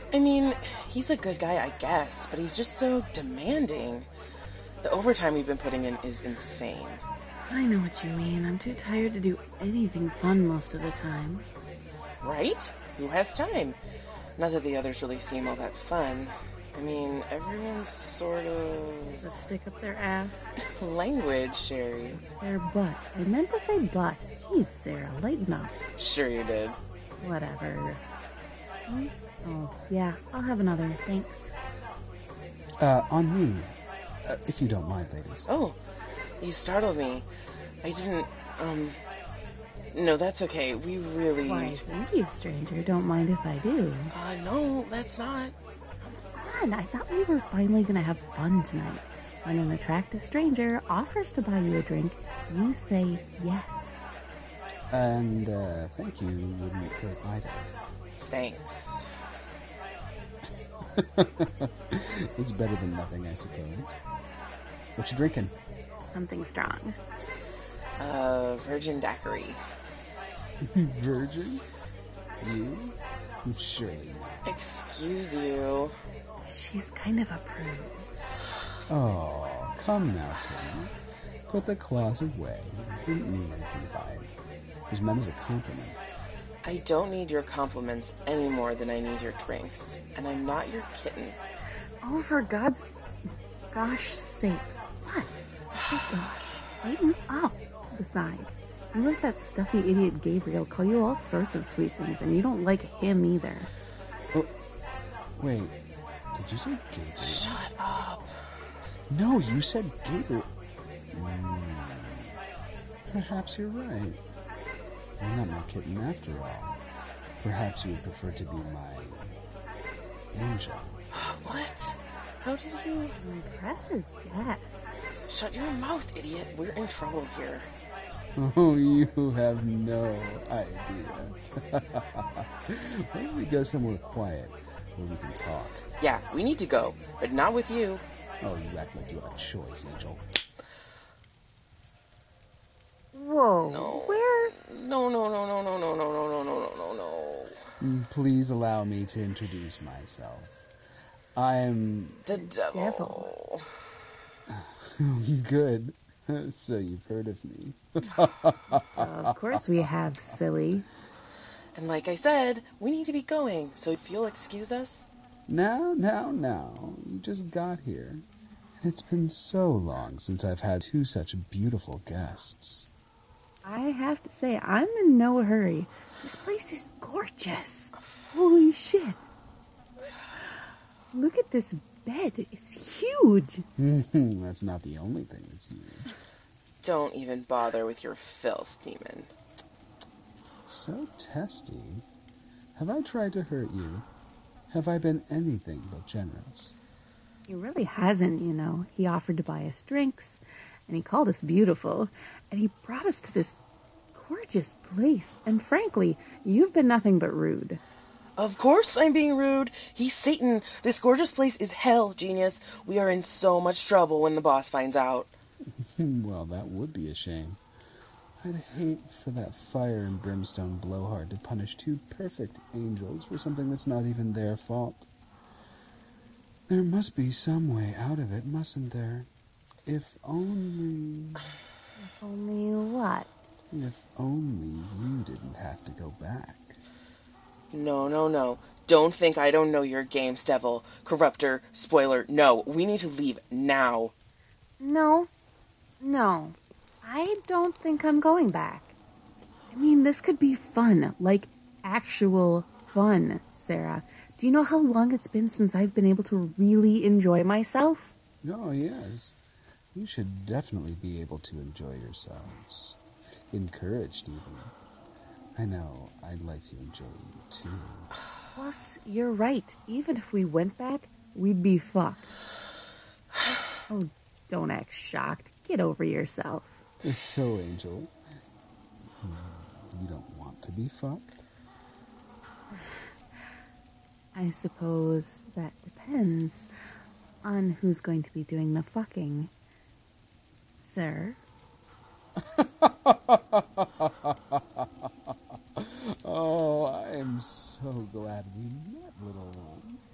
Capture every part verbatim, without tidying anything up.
I mean, he's a good guy, I guess, but he's just so demanding. The overtime we've been putting in is insane. I know what you mean. I'm too tired to do anything fun most of the time. Right? Who has time? Not that the others really seem all that fun. I mean, everyone's sort of... Does a stick up their ass? Language, Sherry. Their butt. I meant to say butt. Jeez, Sarah, lighten up. Sure you did. Whatever. Hmm? Oh, yeah, I'll have another, thanks. Uh, on me. Uh, if you don't mind, ladies. Oh, you startled me. I didn't, um... No, that's okay. We really... Why, thank you, stranger. Don't mind if I do. Uh, no, that's not... Come on, I thought we were finally gonna have fun tonight. When an attractive stranger offers to buy you a drink, you say yes. And, uh, thank you wouldn't hurt either. Thanks. It's better than nothing, I suppose. What you drinking? Something strong. Uh, virgin daiquiri. Virgin? You? Surely not. Excuse you. She's kind of a prude. Oh, come now, Tim. Put the claws away. I didn't mean anything by it. It was meant as a compliment. I don't need your compliments any more than I need your drinks. And I'm not your kitten. Oh, for God's... gosh sakes. What? I said gosh. Lighten up. Besides, you let that stuffy idiot Gabriel call you all sorts of sweet things, and you don't like him either. Oh, wait. Did you say Gabriel? Shut up. No, you said Gabriel. Mm, perhaps you're right. You're not my kitten after all. Perhaps you would prefer to be my angel. What? How did you... Impressive guess. Shut your mouth, idiot. We're in trouble here. Oh, you have no idea. Why don't we go somewhere quiet where we can talk? Yeah, we need to go, but not with you. Oh, you act like you have a choice, Angel. Whoa. No. Where? No, no, no, no, no, no, no, no, no, no, no, no, no. Please allow me to introduce myself. I'm... The devil. Devil. Good. So you've heard of me. Of course we have, silly. And like I said, we need to be going, so if you'll excuse us. Now, now, now. You just got here. And it's been so long since I've had two such beautiful guests. I have to say, I'm in no hurry. This place is gorgeous. Holy shit. Look at this bed. It's huge. That's not the only thing that's huge. Don't even bother with your filth, demon. So testy. Have I tried to hurt you? Have I been anything but generous? He really hasn't, you know. He offered to buy us drinks, and he called us beautiful, and he brought us to this gorgeous place. And frankly, you've been nothing but rude. Of course I'm being rude. He's Satan. This gorgeous place is hell, genius. We are in so much trouble when the boss finds out. Well, that would be a shame. I'd hate for that fire and brimstone blowhard to punish two perfect angels for something that's not even their fault. There must be some way out of it, mustn't there? If only... If only what? If only you didn't have to go back. No, no, no. Don't think I don't know your games, devil. Corruptor, spoiler. No, we need to leave now. No. No. I don't think I'm going back. I mean, this could be fun. Like, actual fun, Sarah. Do you know how long it's been since I've been able to really enjoy myself? Oh, yes. You should definitely be able to enjoy yourselves. Encouraged, even. I know, I'd like to enjoy you, too. Plus, you're right. Even if we went back, we'd be fucked. Oh, don't act shocked. Get over yourself. So, Angel, you don't want to be fucked? I suppose that depends on who's going to be doing the fucking. Sir? Oh, I am so glad we met, little one.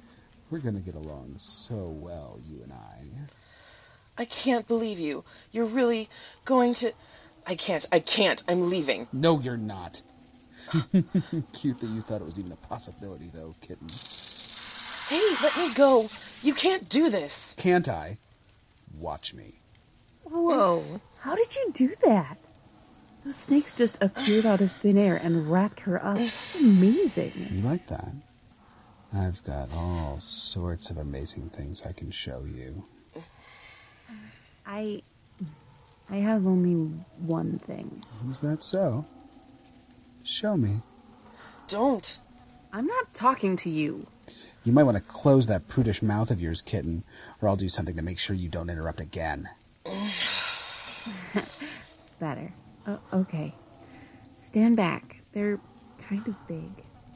gonna get along so well, you and I. I can't believe you. You're really going to... I can't. I can't. I'm leaving. No, you're not. Cute that you thought it was even a possibility, though, kitten. Hey, let me go. You can't do this. Can't I? Watch me. Whoa. How did you do that? Those snakes just appeared out of thin air and wrapped her up. That's amazing. You like that? I've got all sorts of amazing things I can show you. I... I have only one thing. Is that so? Show me. Don't. I'm not talking to you. You might want to close that prudish mouth of yours, kitten, or I'll do something to make sure you don't interrupt again. Better. Oh, okay. Stand back. They're kind of big.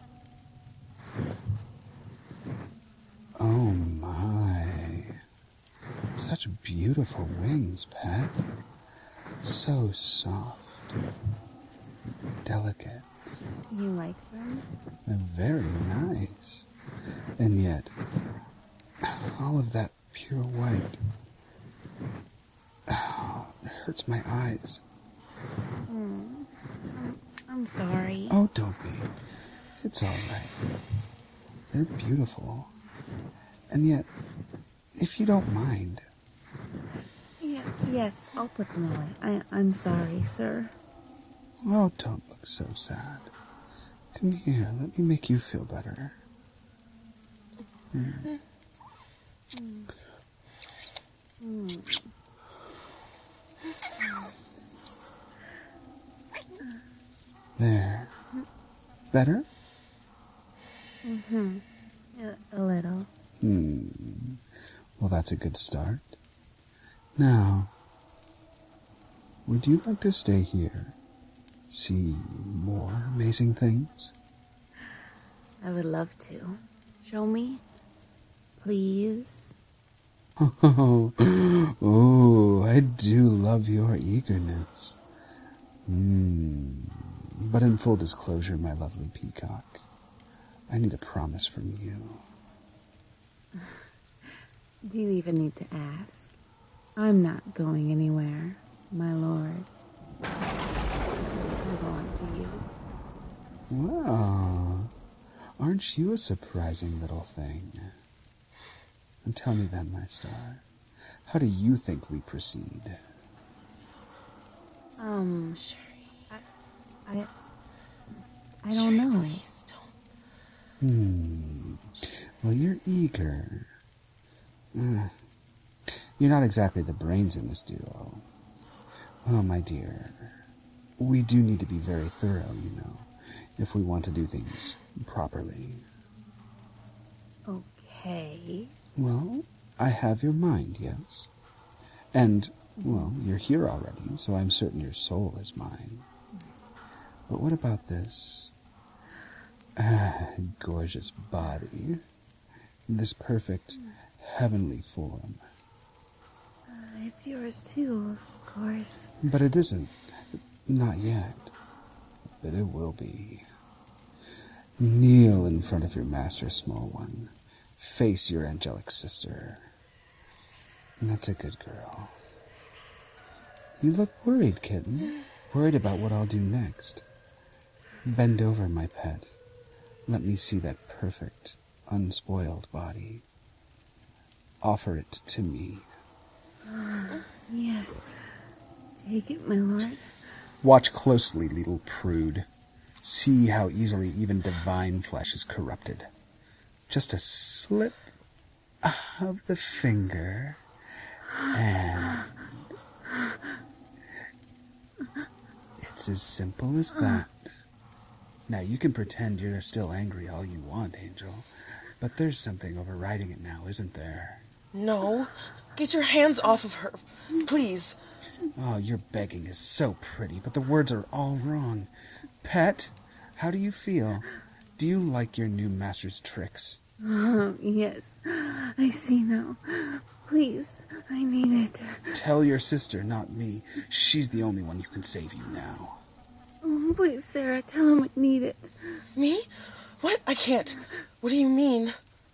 Oh my. Such beautiful wings, Pet. So soft. Delicate. You like them? And very nice. And yet, all of that pure white. Oh, it hurts my eyes. Mm, I'm, I'm sorry. Oh, don't be. It's all right. They're beautiful. And yet, if you don't mind... Yeah, yes, I'll put them away. I, I'm sorry, sir. Oh, don't look so sad. Come here, let me make you feel better. Mm. Mm. There. Better? Mm-hmm. A, a little. Hmm. Well, that's a good start. Now, would you like to stay here? See more amazing things? I would love to. Show me? Please? Oh, oh, I do love your eagerness. Hmm. But in full disclosure, my lovely peacock, I need a promise from you. Do you even need to ask? I'm not going anywhere, my lord. I belong to you. Well, aren't you a surprising little thing? And tell me then, my star, how do you think we proceed? Um, I, I, I don't know. Please don't. Hmm. Well, you're eager. Uh, you're not exactly the brains in this duo. Well, my dear, we do need to be very thorough, you know, if we want to do things properly. Okay. Well, I have your mind, yes. And, well, you're here already, so I'm certain your soul is mine. But what about this ah, gorgeous body? This perfect heavenly form. Uh, it's yours too, of course. But it isn't. Not yet. But it will be. Kneel in front of your master, small one. Face your angelic sister. That's a good girl. You look worried, kitten. Worried about what I'll do next. Bend over, my pet. Let me see that perfect, unspoiled body. Offer it to me. Uh, yes. Take it, my lord. Watch closely, little prude. See how easily even divine flesh is corrupted. Just a slip of the finger, and it's as simple as that. Now, you can pretend you're still angry all you want, Angel, but there's something overriding it now, isn't there? No. Get your hands off of her. Please. Oh, your begging is so pretty, but the words are all wrong. Pet, how do you feel? Do you like your new master's tricks? Oh, yes. I see now. Please, I need it. Tell your sister, not me. She's the only one who can save you now. Oh, please, Sarah, tell him I need it. Me? What? I can't. What do you mean?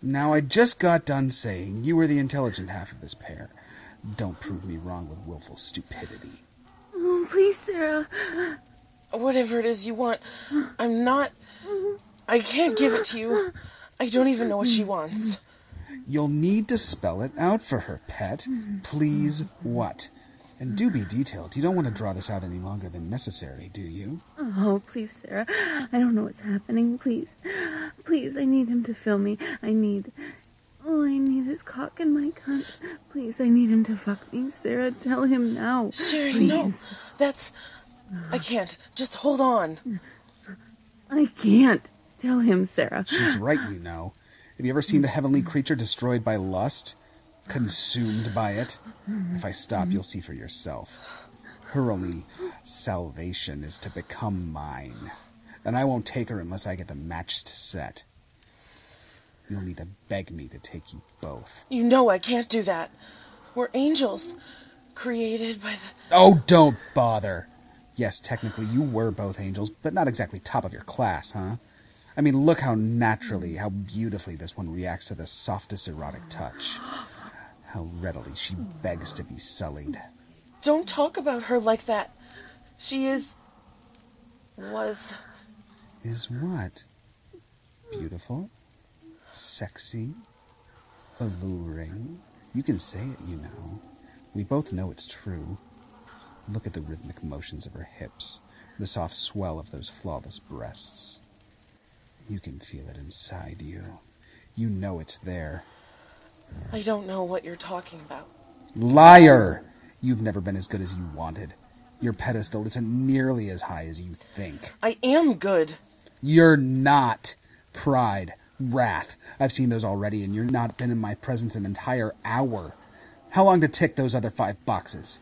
Now, I just got done saying you were the intelligent half of this pair. Don't prove me wrong with willful stupidity. Oh, please, Sarah. Whatever it is you want, I'm not... I can't give it to you. I don't even know what she wants. You'll need to spell it out for her, pet. Please, what? And do be detailed. You don't want to draw this out any longer than necessary, do you? Oh, please, Sarah. I don't know what's happening. Please. Please, I need him to fill me. I need... Oh, I need his cock in my cunt. Please, I need him to fuck me. Sarah, tell him now. Sherry, please. no. That's... I can't. Just hold on. I can't. Tell him, Sarah. She's right, you know. Have you ever seen the heavenly creature destroyed by lust? Consumed by it? If I stop, you'll see for yourself. Her only salvation is to become mine. And I won't take her unless I get the matched set. You'll need to beg me to take you both. You know I can't do that. We're angels. Created by the... Oh, don't bother. Yes, technically you were both angels, but not exactly top of your class, huh? I mean, look how naturally, how beautifully this one reacts to the softest erotic touch. How readily she begs to be sullied. Don't talk about her like that. She is... was... Is what? Beautiful? Sexy? Alluring? You can say it, you know. We both know it's true. Look at the rhythmic motions of her hips, the soft swell of those flawless breasts. You can feel it inside you. You know it's there. I don't know what you're talking about. Liar! You've never been as good as you wanted. Your pedestal isn't nearly as high as you think. I am good. You're not. Pride, wrath. I've seen those already, and you've not been in my presence an entire hour. How long to tick those other five boxes?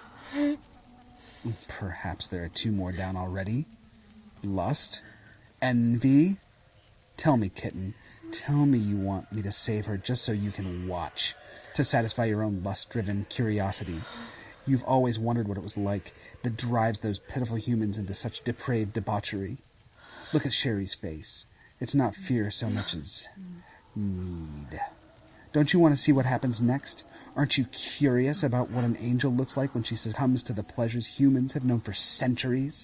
Perhaps there are two more down already. Lust? Envy? Tell me, kitten. Tell me you want me to save her just so you can watch, to satisfy your own lust-driven curiosity. You've always wondered what it was like that drives those pitiful humans into such depraved debauchery. Look at Sherry's face. It's not fear so much as need. Don't you want to see what happens next? Aren't you curious about what an angel looks like when she succumbs to the pleasures humans have known for centuries?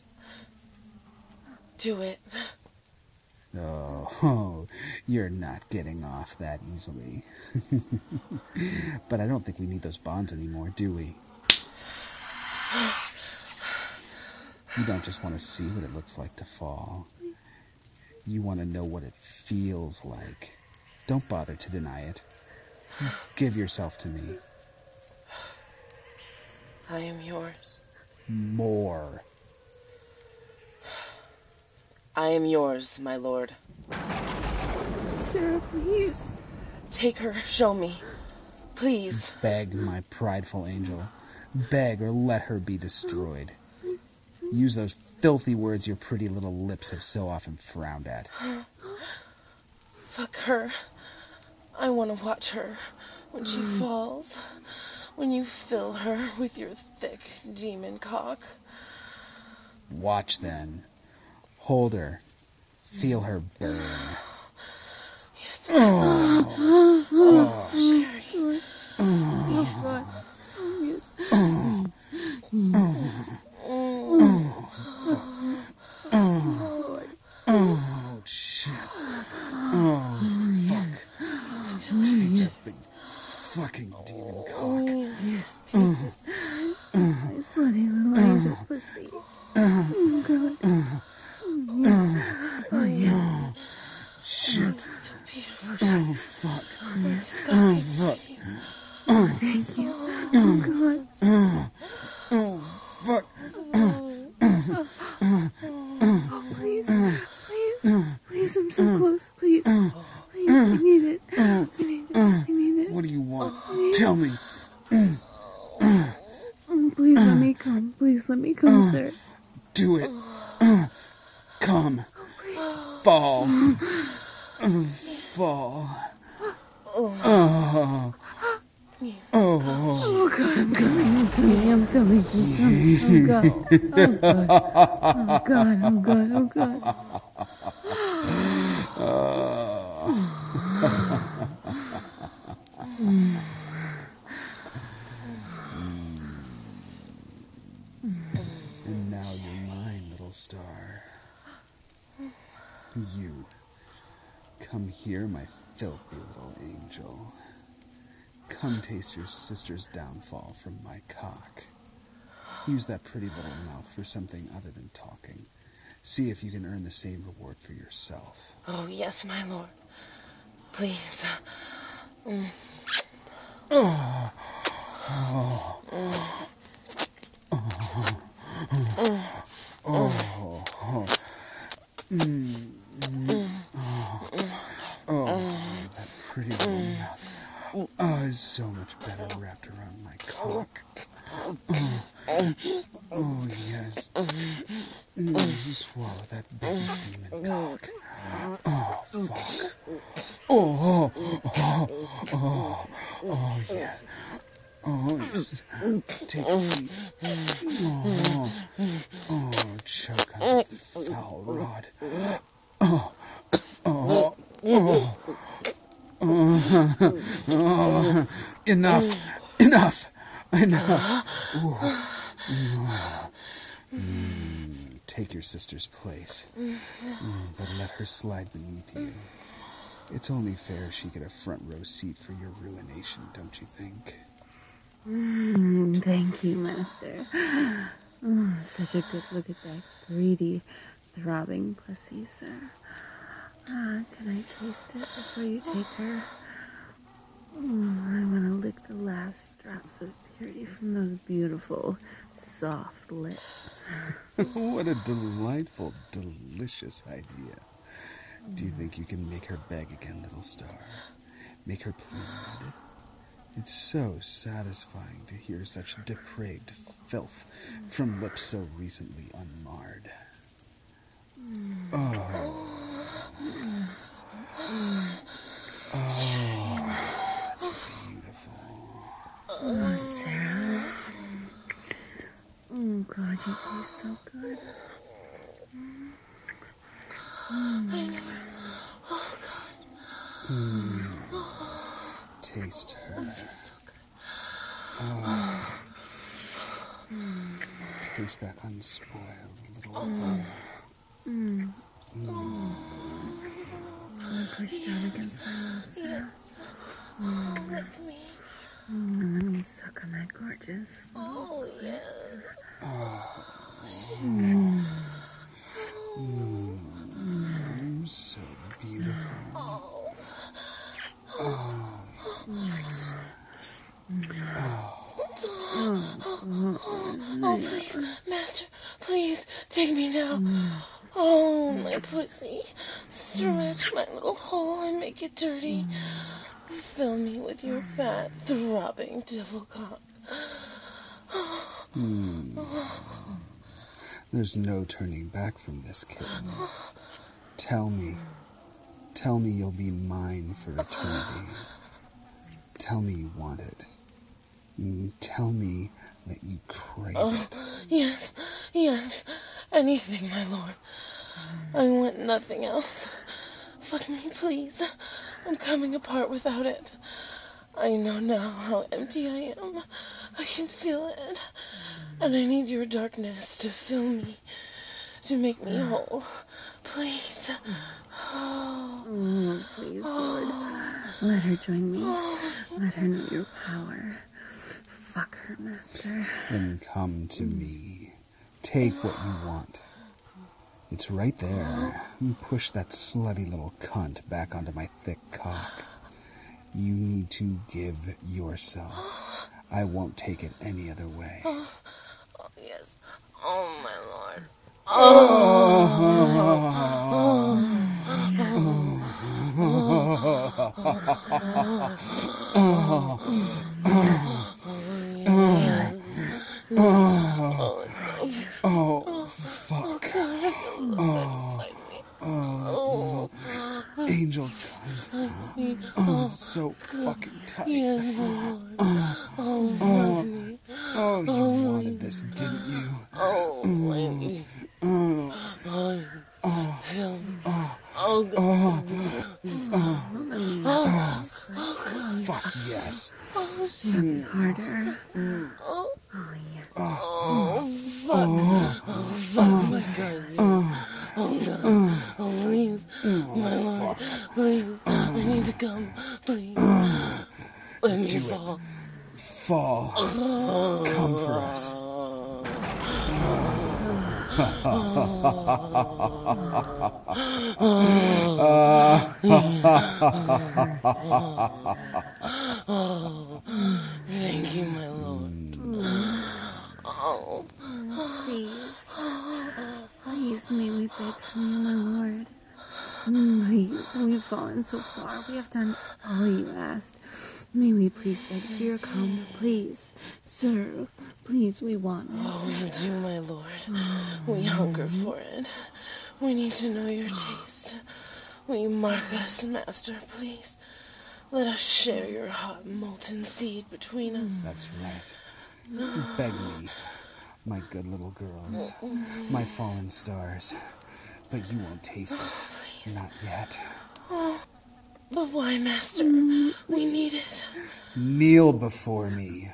Do it. Oh, oh, you're not getting off that easily. But I don't think we need those bonds anymore, do we? You don't just want to see what it looks like to fall. You want to know what it feels like. Don't bother to deny it. Give yourself to me. I am yours. More. I am yours, my lord. Sarah, please. Take her, show me. Please. Beg, my prideful angel. Beg or let her be destroyed. Use those filthy words your pretty little lips have so often frowned at. Fuck her. I want to watch her when she falls. When you fill her with your thick demon cock. Watch then. Hold her. Feel her burn. Yes. Oh, oh, Sherry. Oh, God. Oh, yes. Oh, oh, shit. Oh, fuck. Take that big fucking demon cock. My slutty little angel pussy. Oh, God. Oh, yeah. Shit. So beautiful. Oh, fuck. It's got Oh, me fuck. with you. Oh, thank you. Oh, God. Oh, oh, fuck. Oh, please. Please. Please, I'm so close. Please. Please, I need it. I need it. I need it. What do you want? Tell me. Oh, please let me come. Please let me come, sir. Do it. Come. Fall. Fall. Oh. Oh. Oh, God, I'm coming. I'm coming. I'm coming. I'm coming. Oh, God. Oh, God. Oh, God. Oh, God. Oh, God. Uh. star. You. Come here, my filthy little angel. Come taste your sister's downfall from my cock. Use that pretty little mouth for something other than talking. See if you can earn the same reward for yourself. Oh, yes, my lord. Please. Mm. Oh. Oh. Oh. Oh. Oh. Oh. Mm. Mm. Oh. Oh, that pretty little mouth. Oh, it's so much better wrapped around my cock. Oh, oh yes. Mm, swallow that big demon cock. Oh, fuck. Oh, oh, oh, oh, oh, yeah. Oh, yes. Take a beat. Oh, oh, choke on that foul rod. Oh, oh, oh. Oh, oh, enough, enough, enough. Oh, oh. Mm, take your sister's place, mm, but let her slide beneath you. It's only fair she get a front row seat for your ruination, don't you think? Mm, thank you, Master. Oh, such a good look at that greedy, throbbing pussy, sir. Ah, can I taste it before you take her? Oh, I want to lick the last drops of purity from those beautiful, soft lips. What a delightful, delicious idea. Do you think you can make her beg again, little star? Make her plead? It's so satisfying to hear such depraved filth from lips so recently unmarred. Oh. Oh, that's beautiful. Oh, Sarah. Oh, God, you taste so good. Mm. Oh, God. Mm. Taste her. Oh. Taste that unspoiled little mm. Mm. Mm. I'm pushed down against my mouth, Sarah. Yes. Mm. Oh, lick me. Mm, let me suck on that gorgeous. Oh, yes. Oh. Mm. Mm. Mm. So beautiful. Oh. Oh. Yes. Oh. Oh. Oh, please, Master, please, take me now. Oh, my pussy, stretch my little hole and make it dirty. Fill me with your fat, throbbing devil cock. Hmm. There's no turning back from this, kitten. Tell me, tell me you'll be mine for eternity. Tell me you want it. Tell me that you crave Oh, it. Yes, yes, anything, my lord. I want nothing else. Fuck me, please. I'm coming apart without it. I know now how empty I am. I can feel it. And I need your darkness to fill me, to make me whole. Please. Oh, oh please, Lord. Let her join me. Let her know your power. Fuck her, Master. Then come to me. Take what you want. It's right there. Push that slutty little cunt back onto my thick cock. You need to give yourself. I won't take it any other way. oh, oh yes. Oh, my lord. Oh, fuck. Oh, oh, angel cunt. Oh, so fucking tight. Yes, my lord. Oh, Oh, oh, oh, you wanted this, didn't you? oh, I need Oh, oh, oh, oh, oh, oh, God. oh, Oh, oh, fuck yes. oh, Mm. Harder. oh, Oh, yeah. oh, fuck. Oh, fuck my God. Yes. Oh, God. Oh, please. My Lord. Please. I need to come. Please. Let me Do fall. it. Fall. Come for us. Oh, thank you, my Lord. Oh, Please. Please, may we beg from you, my Lord. Please, we've fallen so far. We have done all you asked. May we please beg for your come, please. Sir, please, we want it. oh, we do, my Lord. We hunger for it. We need to know your taste. Will you mark us, Master, please? Let us share your hot molten seed between us. That's right. Beg me, my good little girls, my fallen stars. But you won't taste it. Not yet. Oh, but why, Master? We need it. Kneel before me.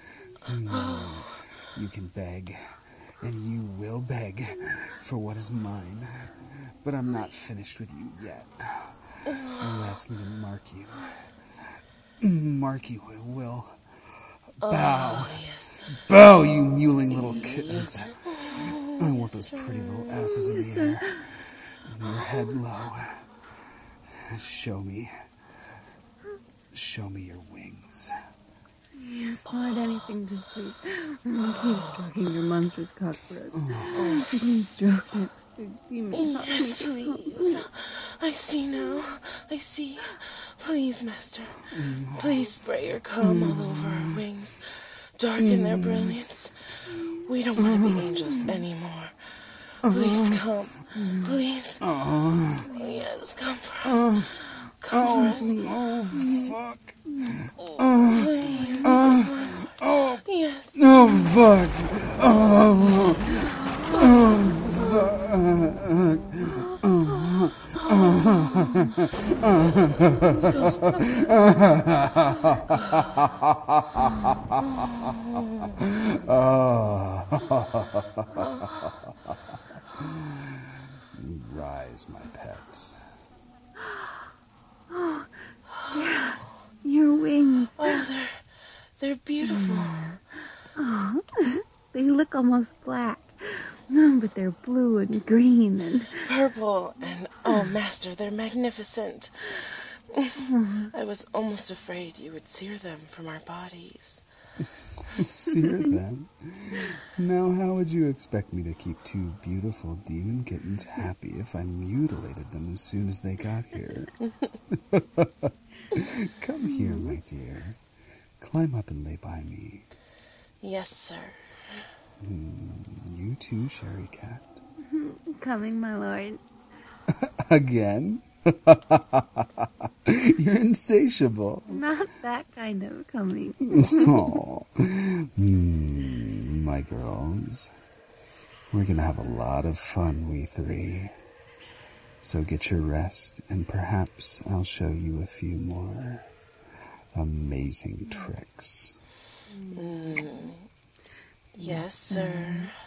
You can beg, and you will beg for what is mine. But I'm not finished with you yet. You ask me to mark you. Mark you, I will. Bow. Oh, yes. Bow, you mewling little kittens. I want those pretty little asses in the air. And your head low. Show me. Show me your wings. Yes, Lord, anything, just please. Keep stroking your monstrous cock for us. Please stroke it. Demon cock, Yes, make it come, please. I see now. I see. Please, Master. Please spray your cum all over our wings. Darken their brilliance. We don't want to be angels anymore. Please come. Please. Oh, yes, come for us. Come for us. Oh, fuck. Oh, please. Oh, Yes. oh, fuck. Oh, oh, Rise, my pets. Sarah, your wings. Oh, they're, they're beautiful. Oh, they look almost black. No, but they're blue and green and... Purple and, oh, Master, they're magnificent. I was almost afraid you would sear them from our bodies. Sear them? Now, how would you expect me to keep two beautiful demon kittens happy if I mutilated them as soon as they got here? Come here, my dear. Climb up and lay by me. Yes, sir. Mm, you too, Sherry Cat. Coming, my lord. Again? You're insatiable. Not that kind of coming. Oh, mm, my girls. We're gonna have a lot of fun, we three. So get your rest, and perhaps I'll show you a few more amazing tricks. Mm. Yes, sir.